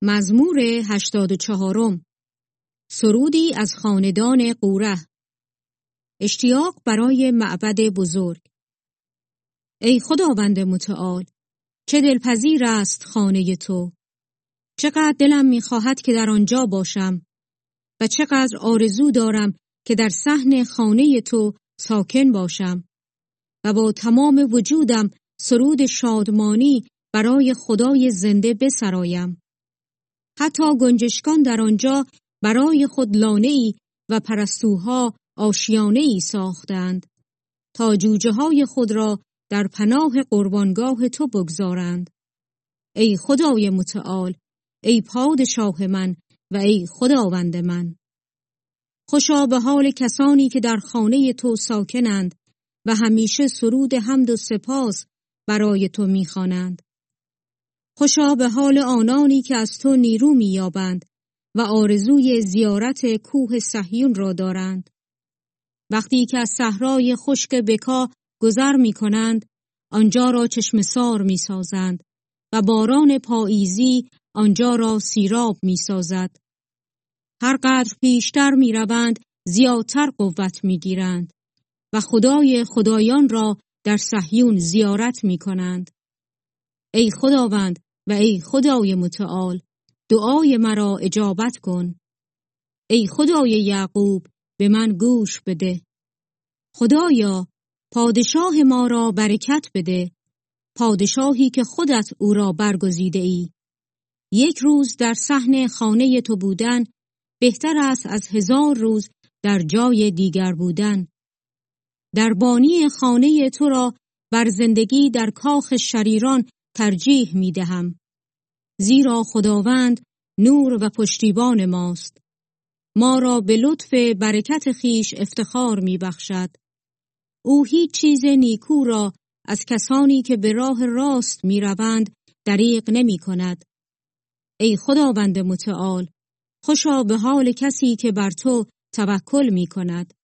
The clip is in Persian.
مزمور 84. سرودی از خاندان قوره. اشتیاق برای معبد بزرگ. ای خداوند متعال، چه دلپذیر است خانه تو. چقدر دلم می‌خواهد که در آنجا باشم و چقدر آرزو دارم که در صحن خانه تو ساکن باشم و با تمام وجودم سرود شادمانی برای خدای زنده بسرایم. حتی گنجشکان در آنجا برای خود لانه‌ای و پرستوها آشیانه‌ای ساختند تا جوجه‌های خود را در پناه قربانگاه تو بگذارند. ای خدای متعال، ای پادشاه من و ای خداوند من. خوشا به حال کسانی که در خانه تو ساکنند و همیشه سرود حمد و سپاس برای تو می‌خوانند. خوشا به حال آنانی که از تو نیرو می‌یابند و آرزوی زیارت کوه صهیون را دارند. وقتی که از صحرای خشک بکا گذر می‌کنند، آنجا را چشمه‌سار می‌سازند و باران پاییزی آنجا را سیراب می‌سازد. هر قدر پیشتر می‌روند، زیادتر قوت می‌گیرند و خدای خدایان را در صهیون زیارت می‌کنند. ای خداوند و ای خدای متعال، دعای مرا اجابت کن. ای خدای یعقوب، به من گوش بده. خدایا، پادشاه ما را برکت بده، پادشاهی که خودت او را برگزیده ای. یک روز در صحن خانه تو بودن بهتر است از 1000 روز در جای دیگر بودن. در بانی خانه تو را بر زندگی در کاخ شریران ترجیح می دهم. زیرا خداوند نور و پشتیبان ماست. ما را به لطف برکت خیش افتخار می بخشد. او هیچ چیز نیکو را از کسانی که به راه راست می روند دریغ نمی کند. ای خداوند متعال، خوشا به حال کسی که بر تو توکل می کند.